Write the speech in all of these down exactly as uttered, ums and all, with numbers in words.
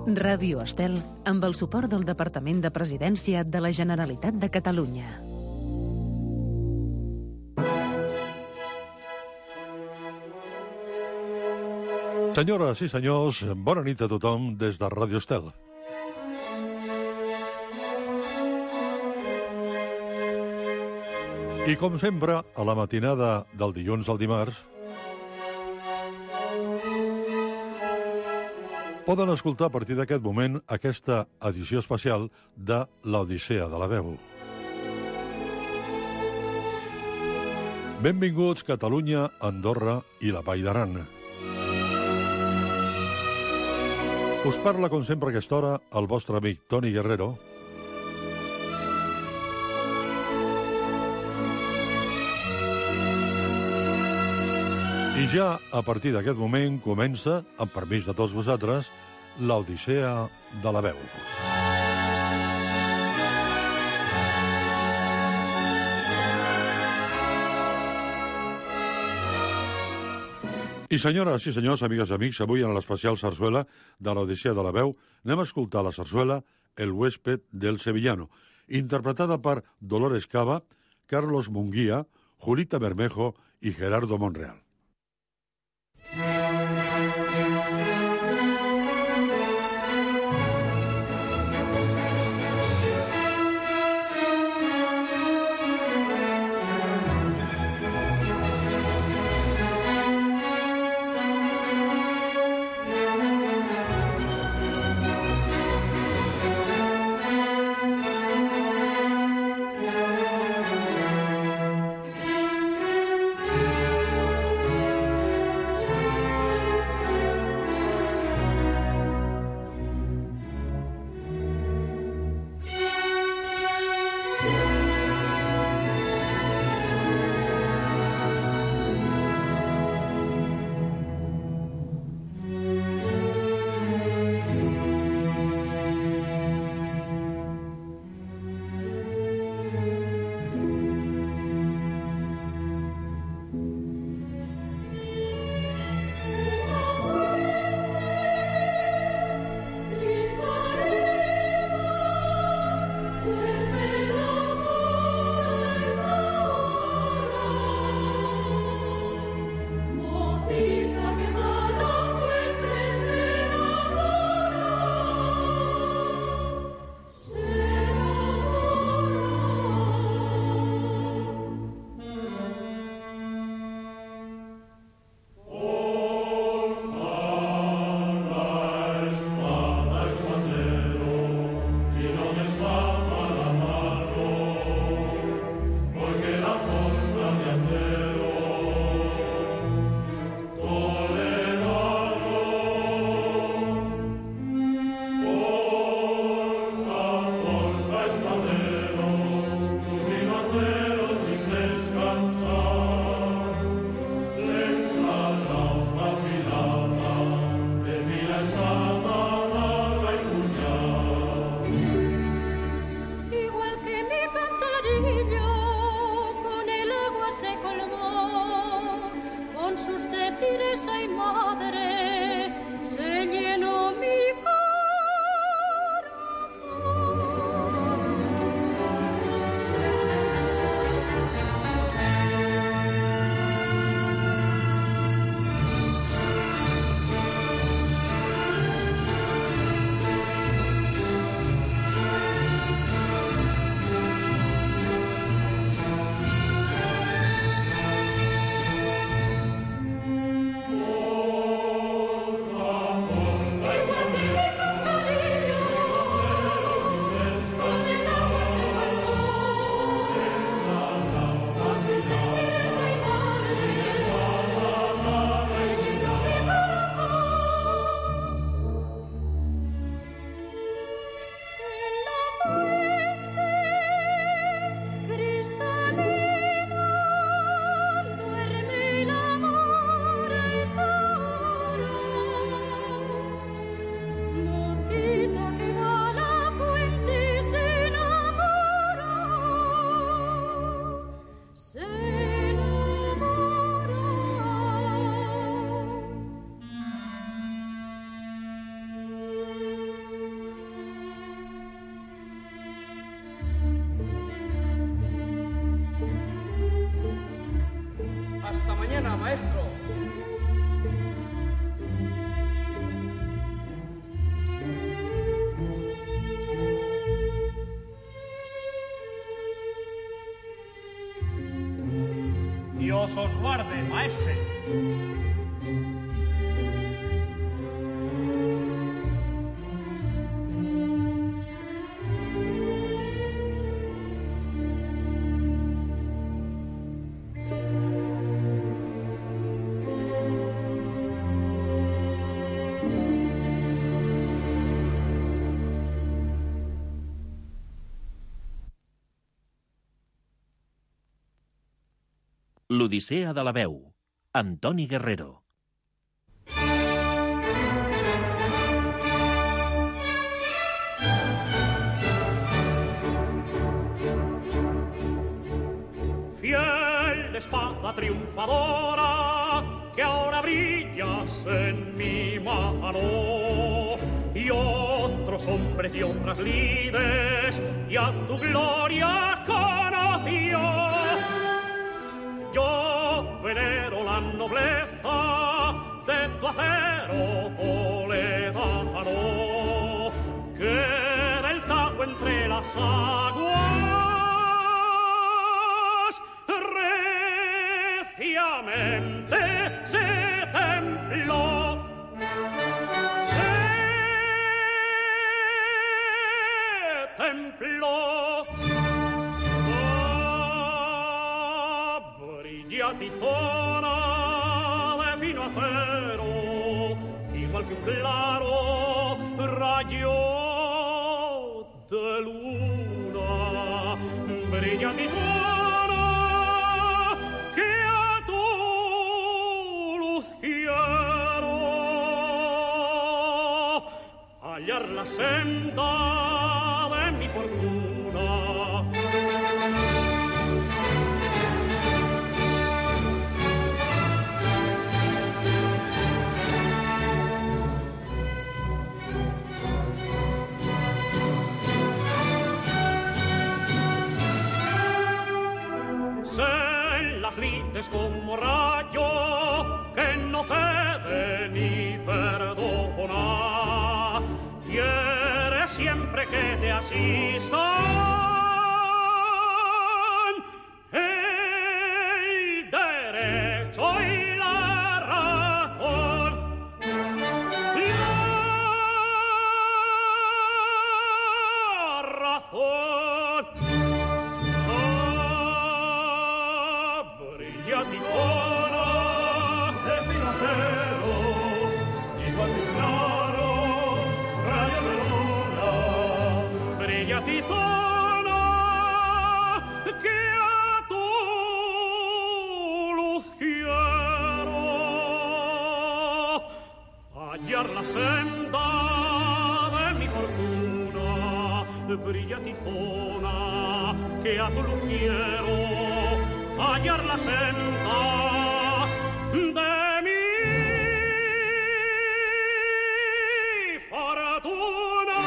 Ràdio Estel, amb el suport del Departament de Presidència de la Generalitat de Catalunya. Senyores i senyors, bona nit a tothom des de Ràdio Estel. I com sempre, a la matinada del dilluns al dimarts, poden escoltar a partir d'aquest moment aquesta edició especial de l'Odissea de la Veu. Benvinguts Catalunya, Andorra i la Vall d'Aran. Us parla, com sempre, a aquesta hora, el vostre amic Toni Guerrero. I ja, a partir d'aquest moment, comença, amb permís de tots vosaltres, l'Odissea de la Veu. I senyores i senyors, amigues i amics, avui en l'especial sarsuela de l'Odissea de la Veu anem a escoltar la sarsuela El huésped del sevillano, interpretada per Dolores Cava, Carlos Munguía, Julita Bermejo i Gerardo Monreal. os guarde, maese. L'Odissea de la veu, amb Toni Guerrero. Fiel espada triunfadora, que ahora brillas en mi mano, y otros hombres y otras lides, y a tu gloria conoció. Yo venero la nobleza de tu acero toledano, que del Tajo entre las aguas reciamente se templó. Se templó. Tizona de fino acero, igual que un claro rayo de luna, brilla tizona que a tu luz quiero hallar la senda de mi fortuna. Lides como rayo que no cede ni perdona, quiere siempre que te asistan el derecho y la razón. La razón. Tizona de fino acero, igual que un claro rayo de luna, brilla tizona que a tu luz quiero hallar la senda de mi fortuna. Brilla tizona que a tu luz quiero hallar la senda de mi fortuna.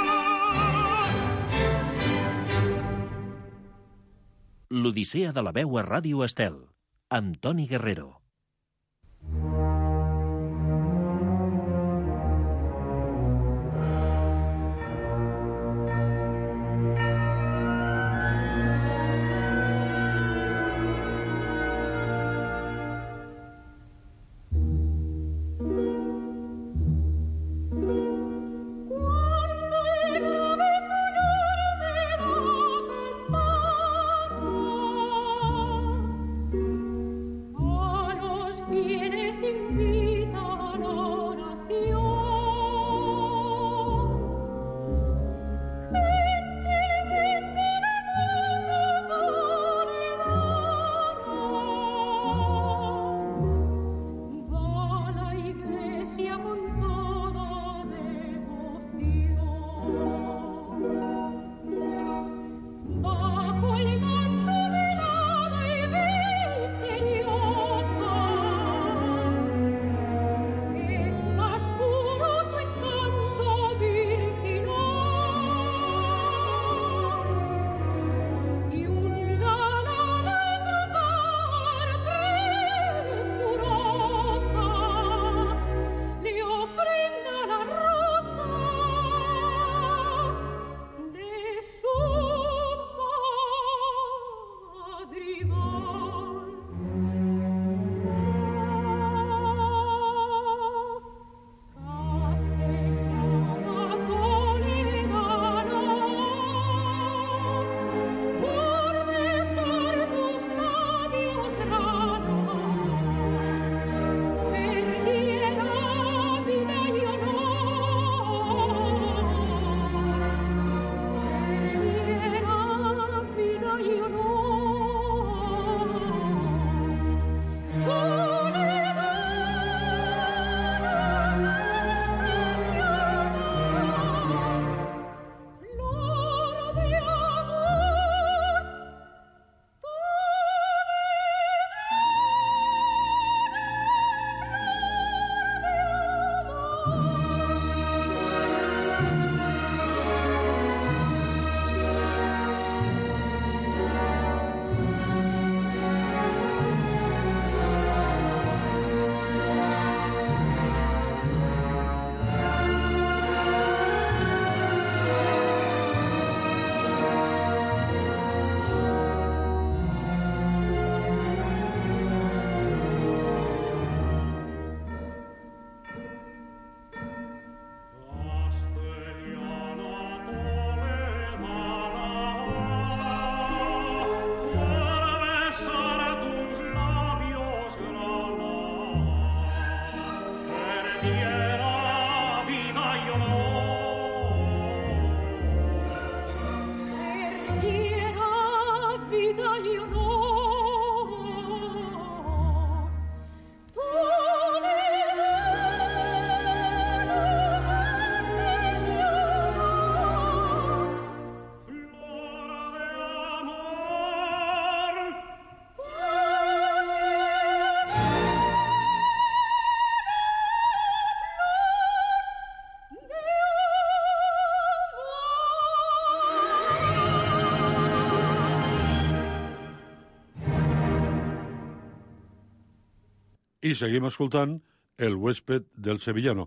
L'Odissea de la veu a Ràdio Estel, amb Toni Guerrero. Ay, I seguim escoltant El huésped del sevillano.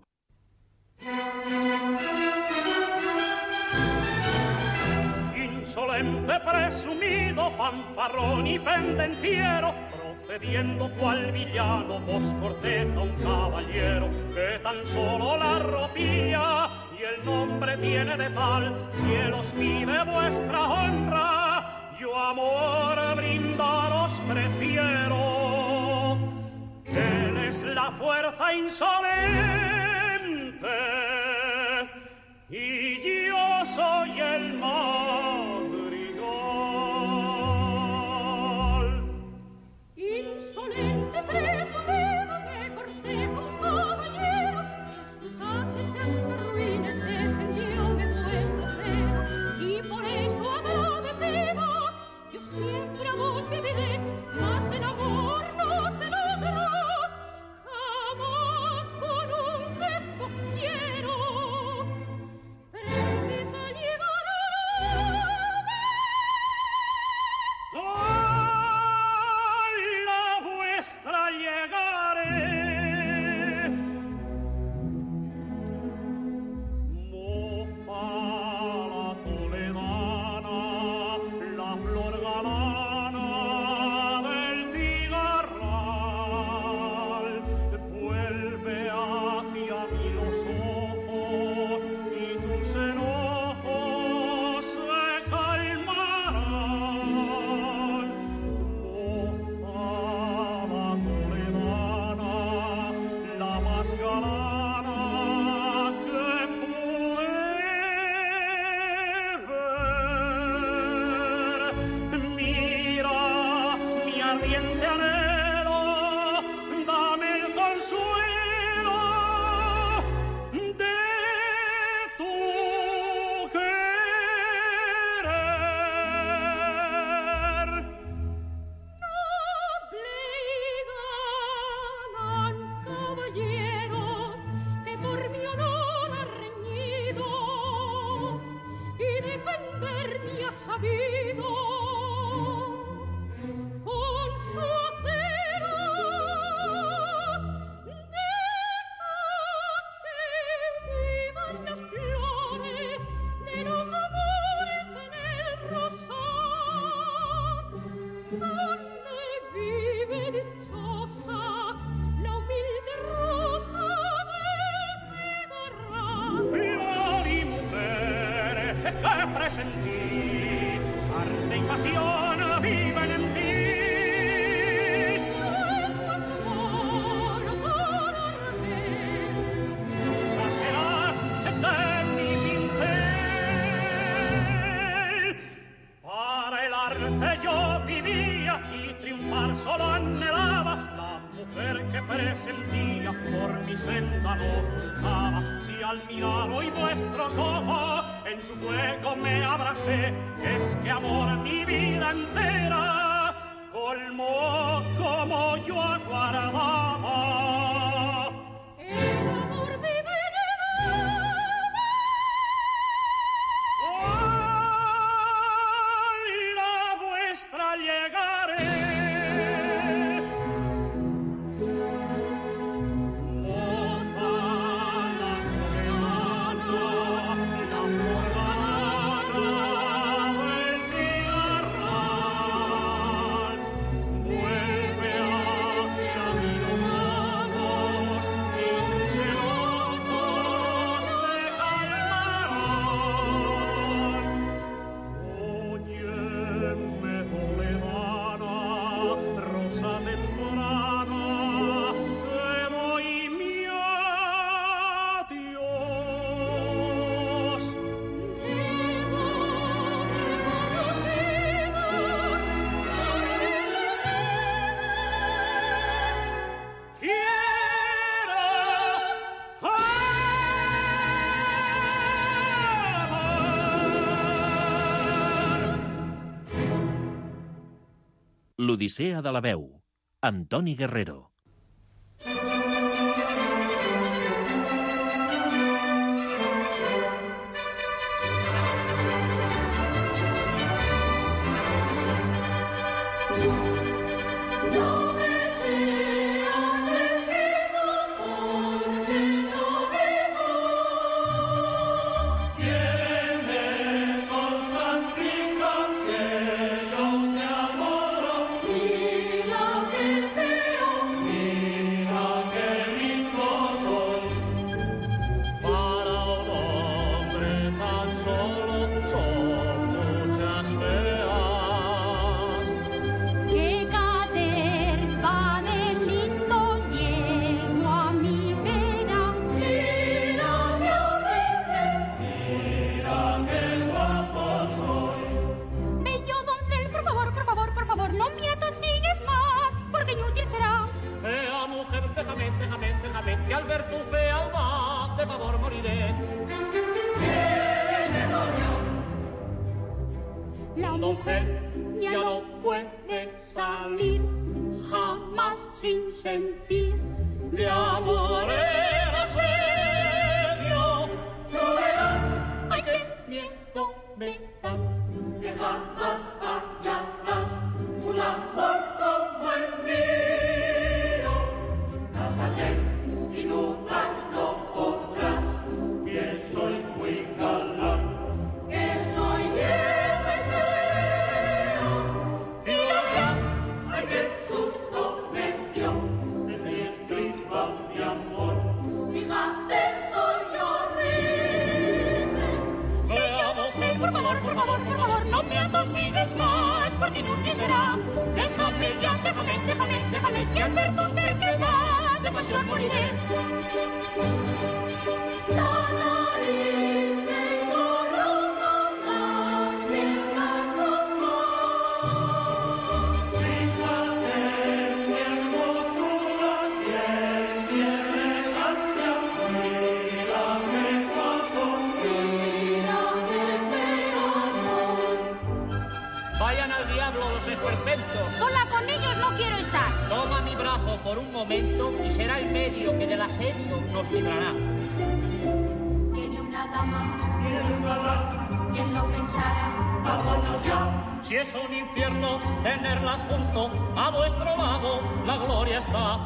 Insolente, presumido, fanfarrón y pendenciero, procediendo cual villano, vos corteja un caballero que tan solo la ropilla y el nombre tiene de tal, cielos pide vuestra honra, yo amor brindaros prefiero. Él es la fuerza insolente y yo soy el madrigal. Insolente, presumido, me corteja un caballero, en sus asechanzas ruines defendióme vuestro cero, y por eso agradecido, yo siempre a vos viviré, mas en amor no se logra, jamás con un gesto quiero, precisa llegar a la vuestra llegaré. Mofa la toledana, la flor galana del cigarral, vuelve hacia mí los ojos y tus enojos se calmarán. Mofa la toledana, la más galana que pude ver. Mira mi ardiente anhelo, dame el consuelo de tu querer. obligan caballero que por mi honor ha reñido y defenderme ha sabido con su acero. Deja que vivan las flores de los amores en el rosal, donde vive dichosa la humilde rosa del cigarral. Flor y mujer que presentí, arte y pasión viven en ti. Amor por arder, Musa serás de mi pincel. Para el arte yo vivía y triunfar solo anhelaba. La mujer que presentía por mi senda no cruzaba. Si al mirar hoy vuestros ojos en su fuego me abracé, es que amor mi vida entera colmó como yo aguardaba. el amor vive en el alma. ¡Ay, la vuestra llegaré! Moza la coreana, la flor galana del cigarral, vuelve hacia mí los ojos y tus enojos se calmarán. Óyeme, toledana, rosa temporana, te doy mi adiós. Quiero amar. L'Odissea de la veu, amb Toni Guerrero. No deseas fe audaz, de pavor moriré. La mujer ya no puede salir jamás sin sentir De amor el asedio, tú verás, ay, qué miedo me da, que jamás hallarás un amor como el mío. Cásate y nunca no podrás, que soy muy galán, que soy viejo y feo. Y allá, ay, qué susto me dio, en mi estriba mi amor. Fíjate, soy horrible. Veamos, por favor, por favor, por favor, no me atosigues más, porque inútil será. Déjame ya, déjame, déjame, déjame, que al ver tu terquedad de pasión moriré. La nariz tengo roja, las piernas rojas. Fíjate, mi hermosura, quién tiene elegancia, mira qué guapo, Mira qué feos son. Vayan al diablo los esperpentos. Sola con ellos no quiero estar. Toma mi brazo por un momento y será el medio que del asedio nos librará. Tiene una dama, Tiene un galán, quien lo pensara. vámonos ya. Si es un infierno tenerlas junto, a vuestro lado la gloria está.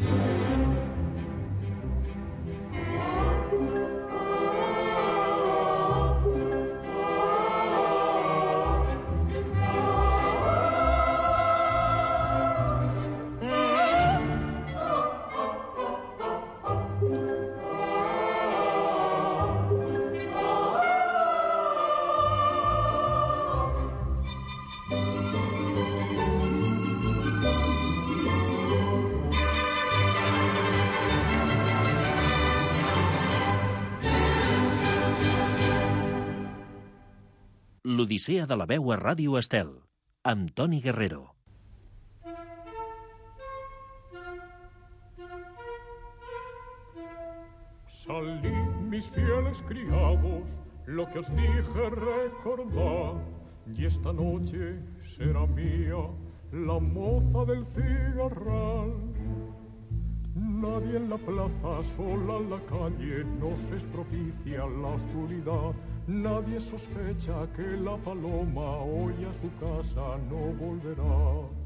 L'Odissea de la veu a Ràdio Estel, amb Toni Guerrero. Salid, mis fieles criados, lo que os dije recordad, y esta noche será mía la moza del cigarral. Nadie en la plaza, sola en la calle, nos es propicia la oscuridad. Nadie sospecha que la paloma hoy a su casa no volverá.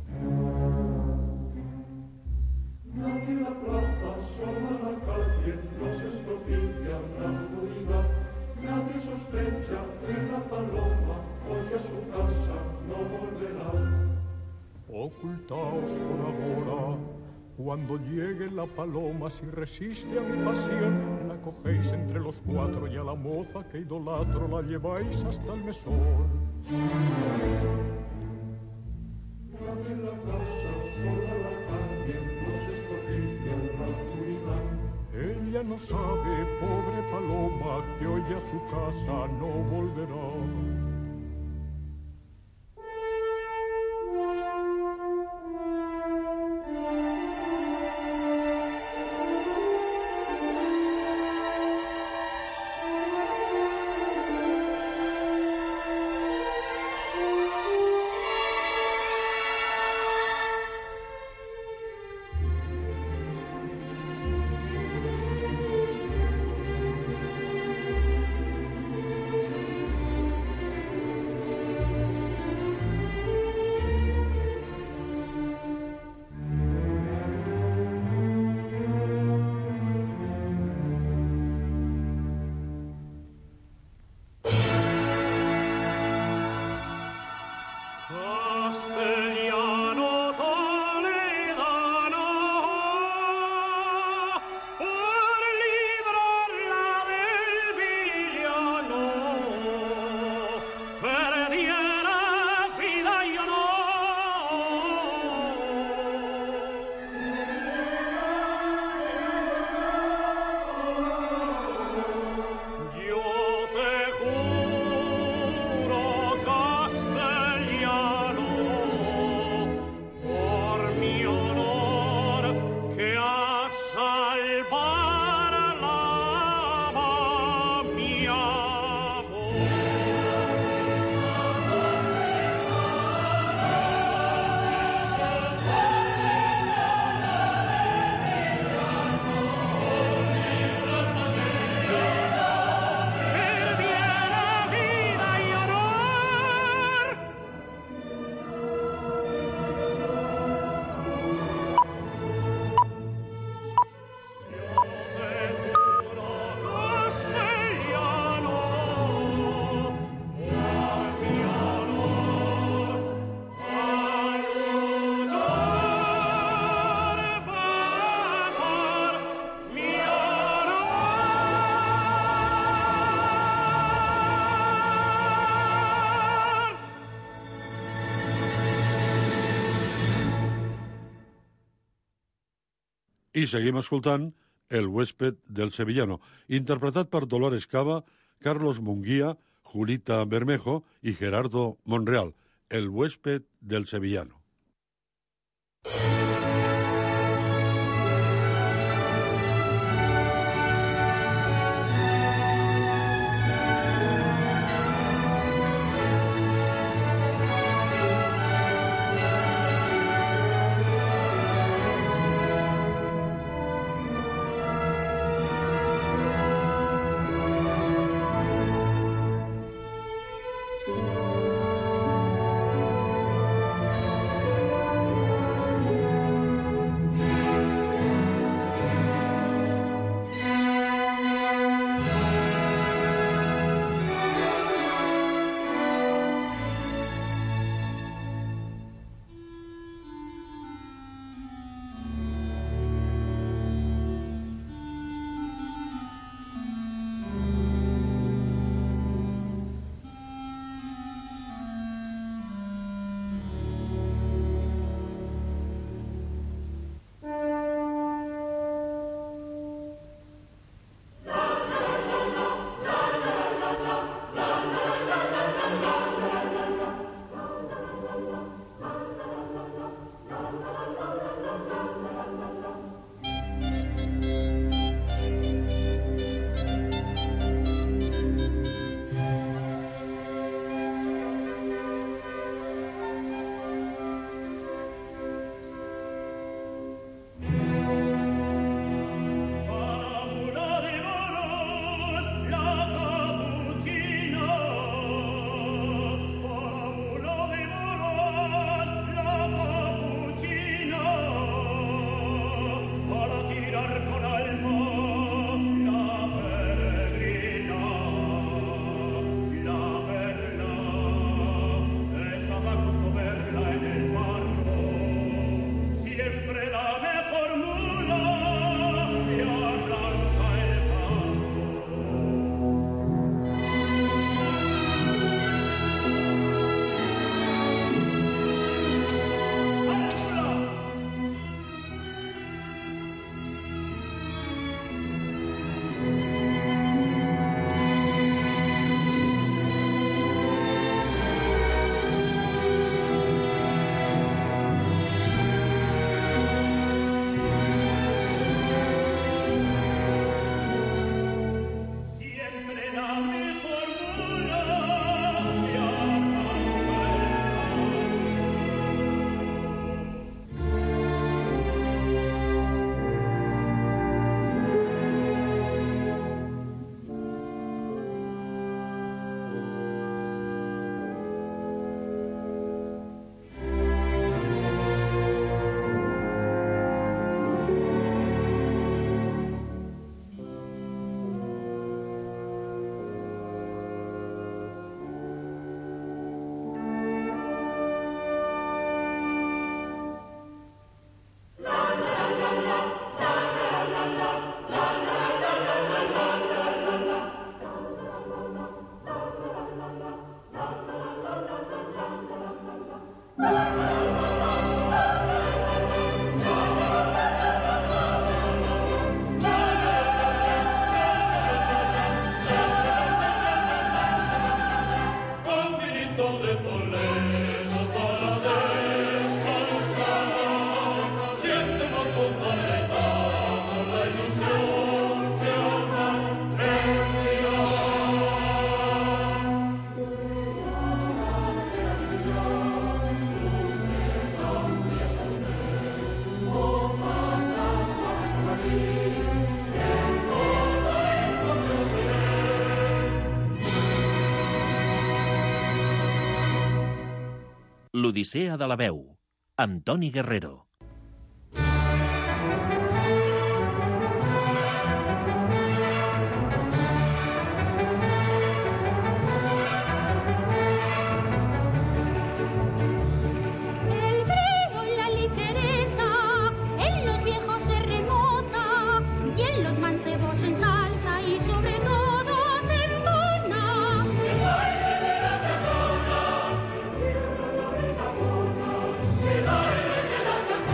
Nadie en la plaza, sola en la calle, nos es propicia la oscuridad. Nadie sospecha que la paloma hoy a su casa no volverá. Ocultaos por ahora, cuando llegue la paloma, si resiste a mi pasión, la cogéis entre los cuatro y a la moza que idolatro la lleváis hasta el mesón. Nadie en la casa, sola en la calle, nos es propicia la oscuridad. Ella no sabe, pobre paloma, que hoy a su casa no volverá. I seguim escoltant El huésped del sevillano, interpretat per Dolores Cava, Carlos Munguía, Julita Bermejo i Gerardo Monreal. El huésped del sevillano. L'Odissea de la veu, amb Toni Guerrero. Thank you.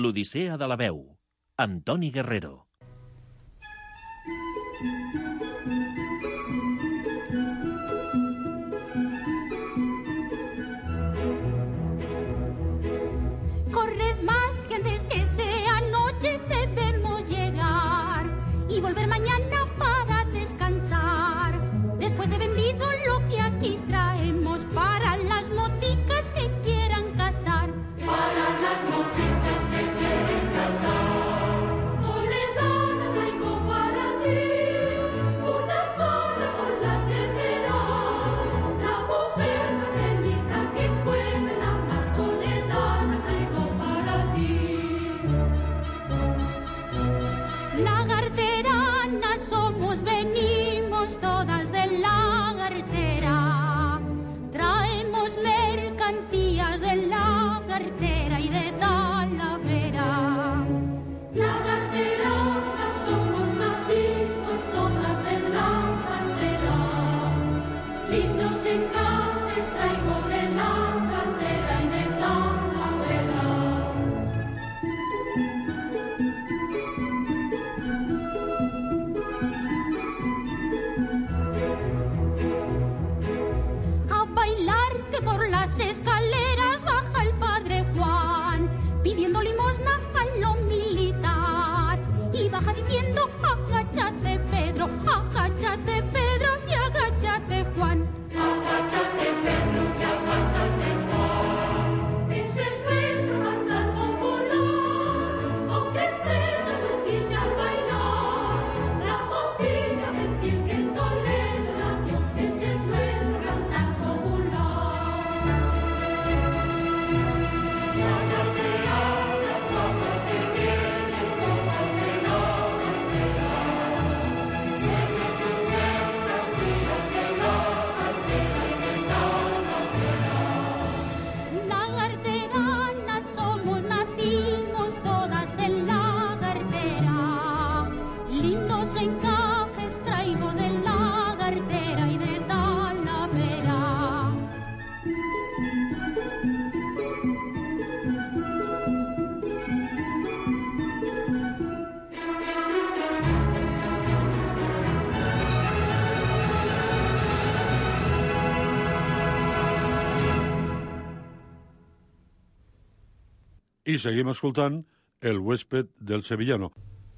L'Odissea de la veu, amb Toni Guerrero. Corred más que antes que sea noche debemos llegar y volver mañana para descansar. Después de vendido lo que aquí traemos para las moticas que quieran casar. Para las mocitas que quieren casar. Toledana traigo para ti unas donas con las que serás la mujer más bendita que pueden amar. Toledana traigo para ti. Lagarteranas somos, venimos todas de Lagartera. Traemos mercancías de Lagartera y de Talavera. Lagarteranas somos, nacimos todas en Lagartera. Lindos encajes traigo de Lagartera y de Talavera. A bailar que por las escaleras baja el padre Juan, pidiendo limosna a lo militar. Y baja diciendo, agáchate Pedro, agáchate Pedro y agáchate Juan. Agáchate Pedro y agáchate Juan. Ese es nuestro cantar popular, aunque expresa su dicha al bailar. La mocina gentil que en Toledo nació, ese es nuestro cantar popular. Lagarteranas somos, nacimos todas en Lagartera. Lindos encajes traigo de Lagartera y de Talavera. I seguim escoltant El huésped del sevillano.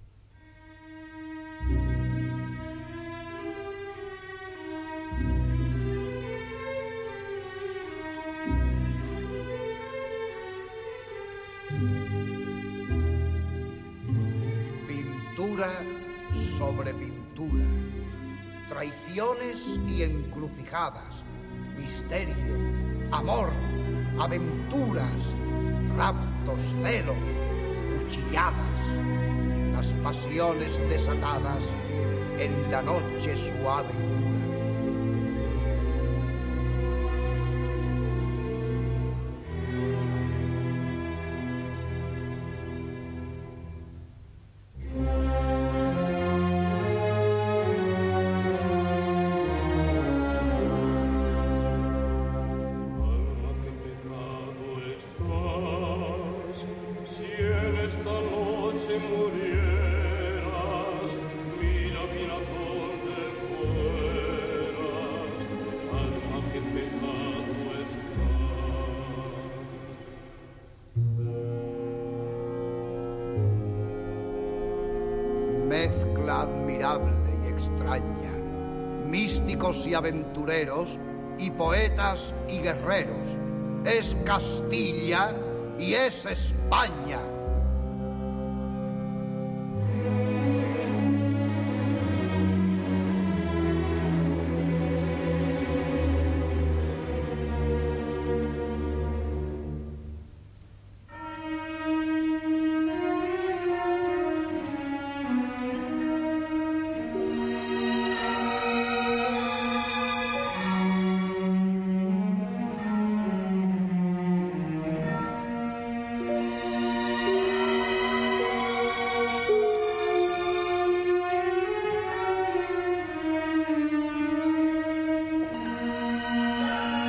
Pintura sobre pintura, traiciones y encrucijadas, misterio, amor, aventuras, raptos, celos, cuchilladas, las pasiones desatadas en la noche suave y pura. Alma, qué pecado estás, si en esta noche murieras, mira, mira dónde fueras. Alma, qué pecado estás. Mezcla admirable y extraña, místicos y aventureros, y poetas y guerreros. Es Castilla y es España.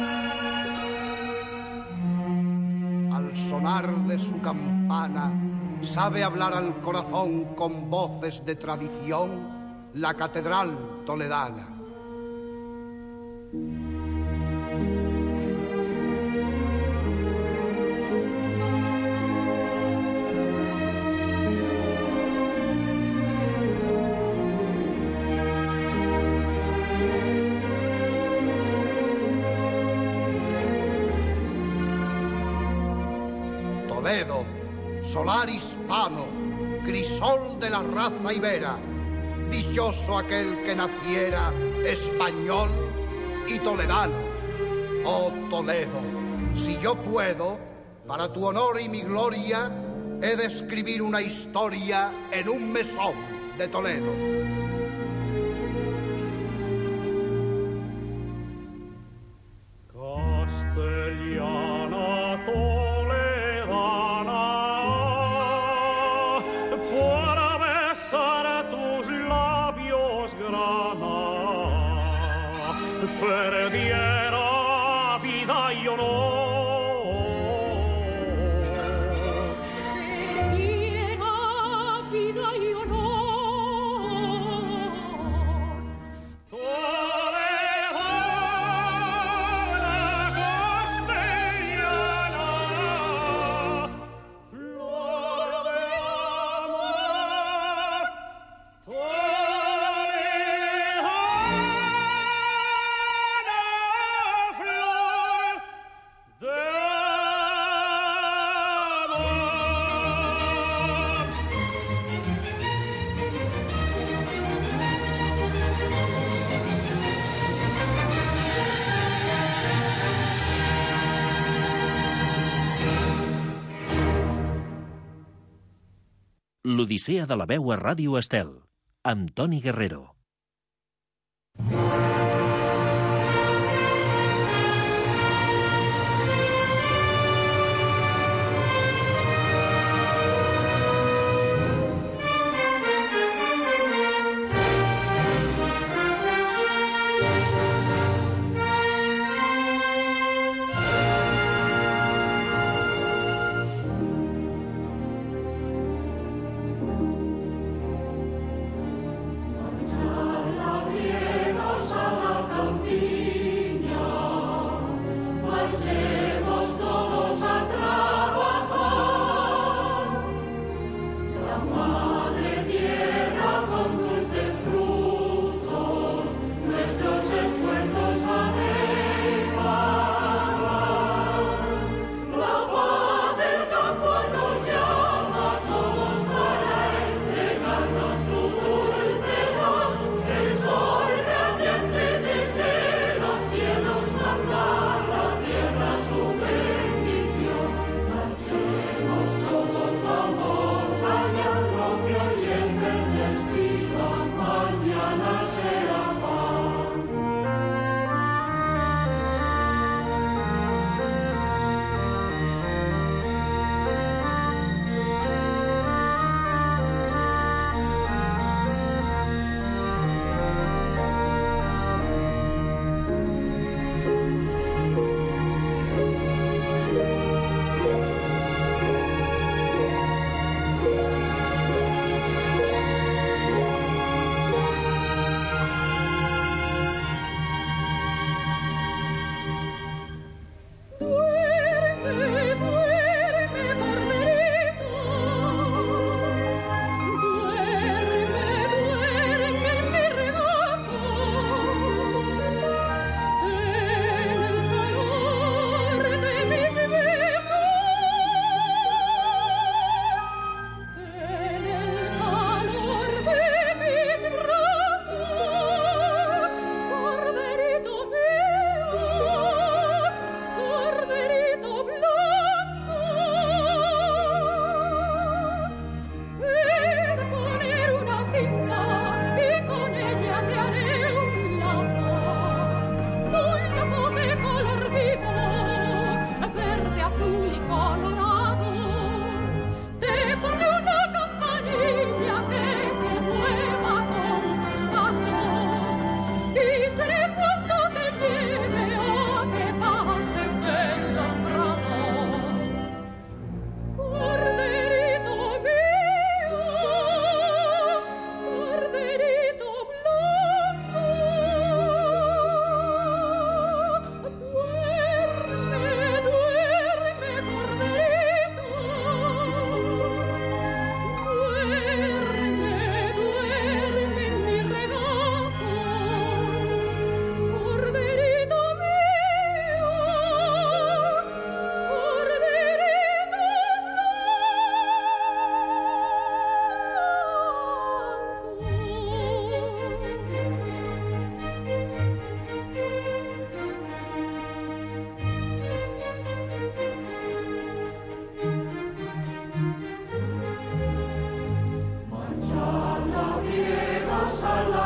Al sonar de su campana, sabe hablar al corazón con voces de tradición la catedral toledana. Toledo, solar hispano, crisol de la raza ibera, dichoso aquel que naciera español y toledano. Oh Toledo, si yo puedo, para tu honor y mi gloria, he de escribir una historia en un mesón de Toledo. Castellana toledana, para besar tus labios grana, perdiera vida y honor. Perdiera vida y honor. L'Odissea de la veu a Ràdio Estel, amb Toni Guerrero. Sa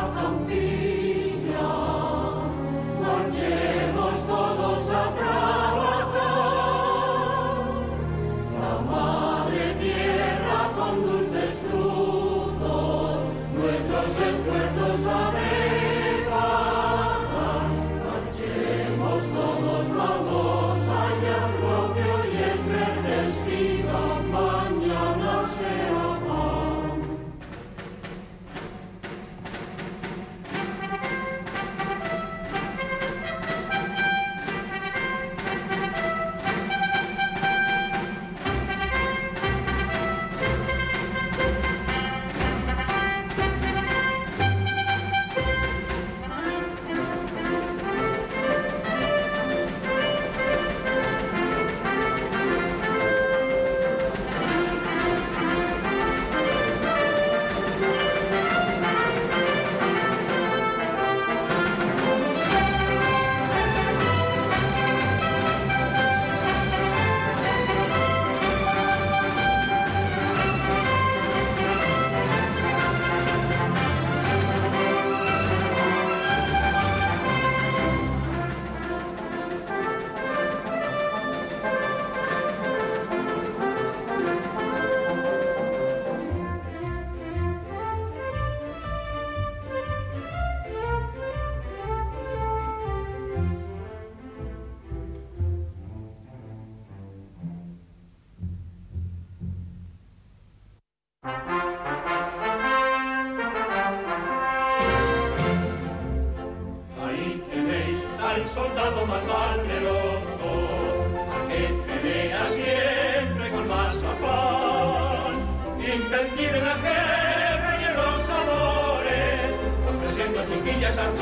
soldado más valeroso, aquel pelea siempre con más afán, invencible en las guerras y en los amores, ofreciendo chiquillas al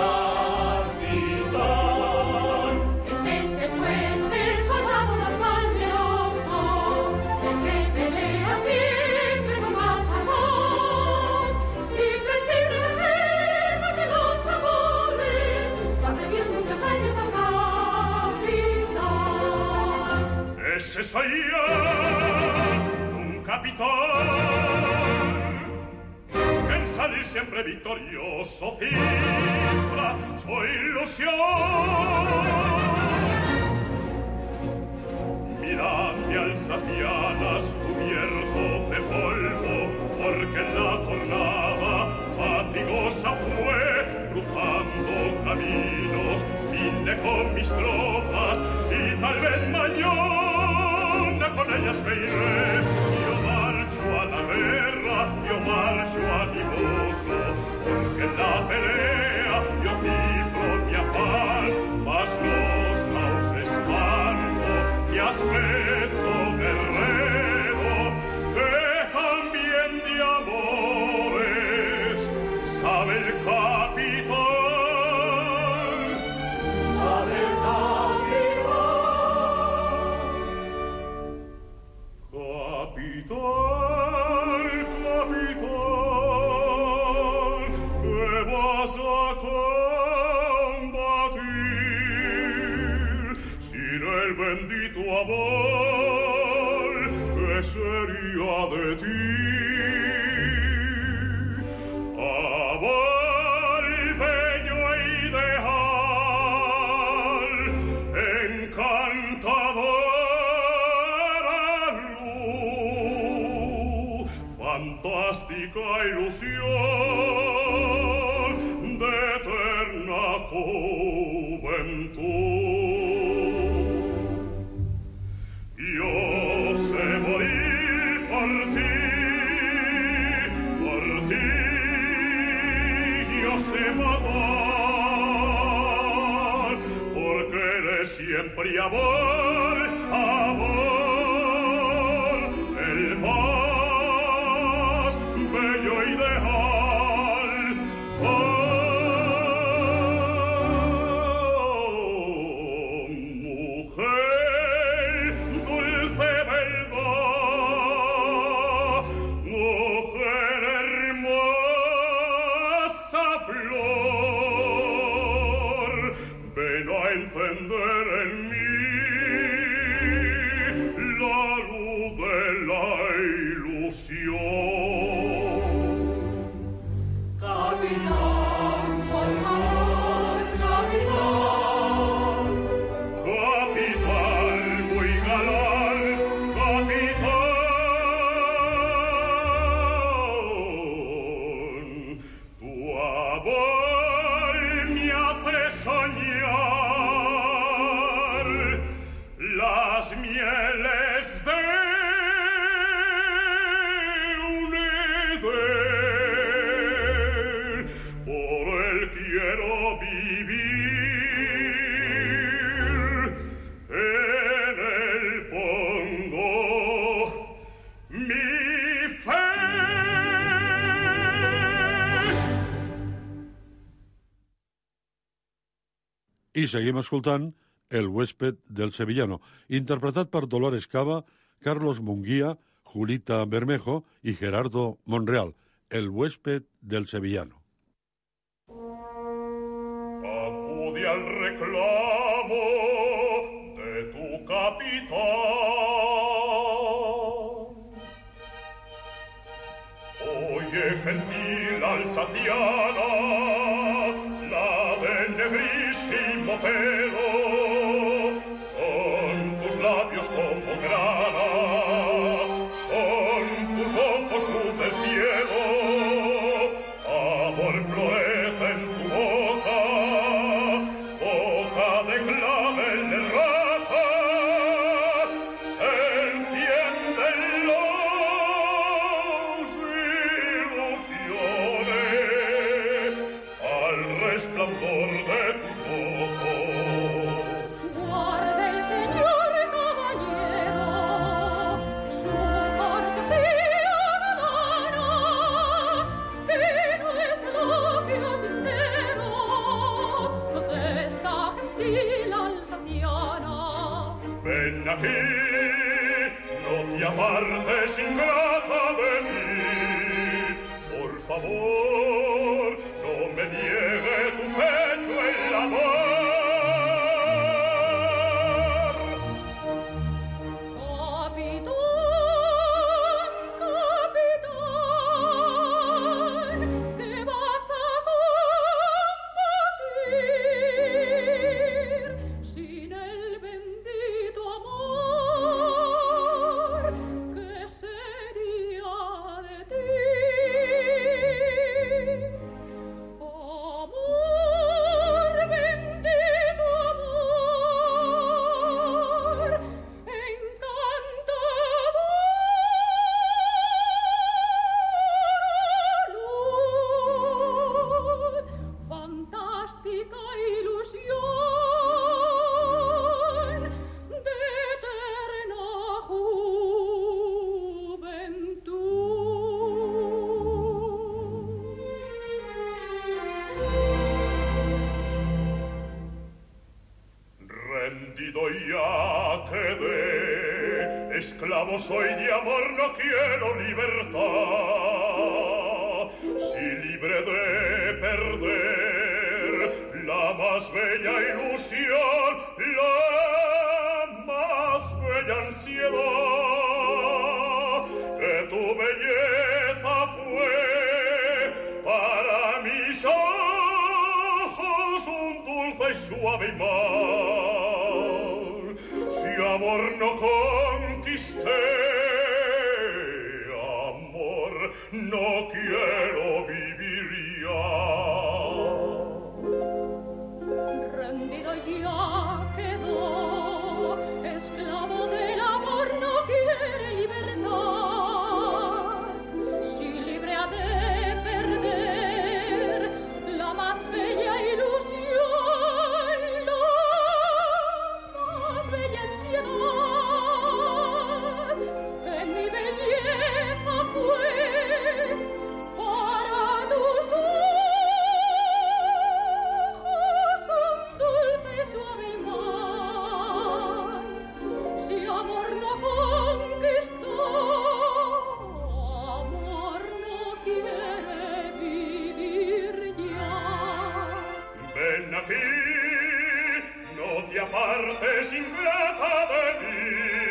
capitán. Es ese pues el soldado más valeroso, el que pelea siempre con más amor, invencible en las guerras y en los amores, darle Dios muchos años al capitán. Ese soy yo, un capitán, que en salir siempre victorioso cifra su ilusión. Mirad mi alsacianas cubierto de polvo, porque en la jornada fatigosa fue, cruzando caminos, vine con mis tropas, y tal vez mañana con ellas me iré. Yo marcho a la guerra, yo marcho animoso, porque en la pelea yo cifro mi afán, mas los caos espanto y aspecto guerrero, que también de amores sabe el capitán, sabe el capitán, capitán, que vas a combatir sin el bendito amor que sería de ti. Amor bello e ideal, encantadora luz, fantástica ilusión de eterna juventud. Yo sé morir por ti, por ti, yo sé matar, porque eres siempre amor, amor, el más bello ideal. Oh, mujer, dulce verdad, mujer hermosa flor, ven a encender en mí favor me hace soñar las mieles de un Edén. Por él quiero vivir, en él pongo mi fe. I seguim escoltant El huésped del sevillano, interpretat per Dolores Cava, Carlos Munguía, Julita Bermejo y Gerardo Monreal. El huésped del sevillano. Acude al reclamo de tu capitán. Oye, gentil alsaciana, la de negrísimo pelo, son tus labios como grana, son tus ojos luz del cielo, amor florece en tu boca, boca de clavel de rata, se encienden las ilusiones al resplandor de tus ojos. Guarda el señor caballero su cortesía galana, que no es lo que os entero de esta gentil alsaciana. Ven aquí, no te apartes ingrata de mí, por favor, no me niegue tu pecho el amor. Capitán, capitán, que vas a combatir sin el bendito amor que sería de ti. Amor, bendito amor, encantadora luz, fantástica ilusión de eterna juventud. Rendido ya quedé, esclavo soy de amor, no quiero libertad. Si libre de perder la más bella ilusión, la más bella ansiedad, que tu belleza fue para mis ojos un dulce y suave mal. Si amor no conquisté, amor no quiero vivir ya. Rendido ya quedó, esclavo del amor, no quiere libertad. Si libre ha de perder la más bella ilusión, la más bella ansiedad, que mi belleza fue para tus ojos un dulce y suave mal. Si amor no conquistó, amor no quiere vivir ya. Ven aquí, no te apartes ingrata de mí.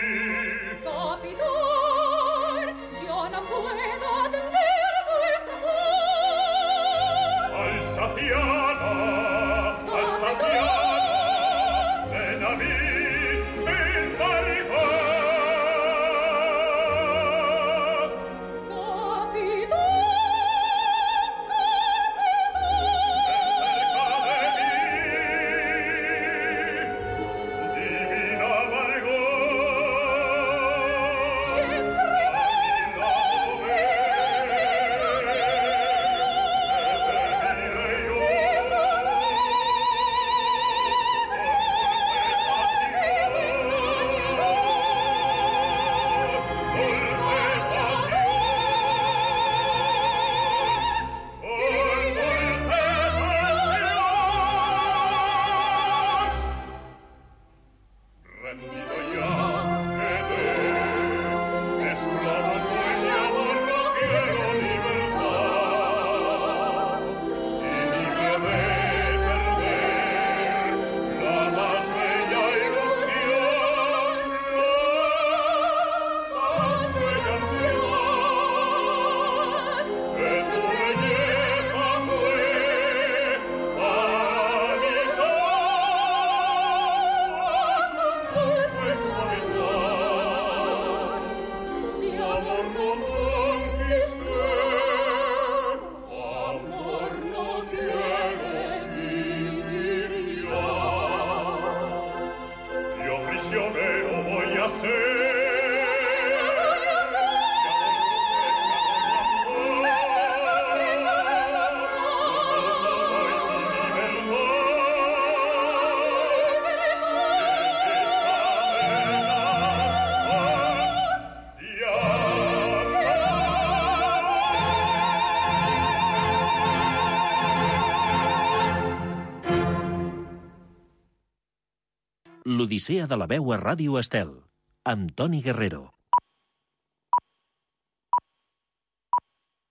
Capitán, yo no puedo atender vuestra voz. Alsaciana, Alsaciana, ven a mí, ven caridad. Capitán, capitán, L'Odissea de la veu a Ràdio Estel, amb Toni Guerrero.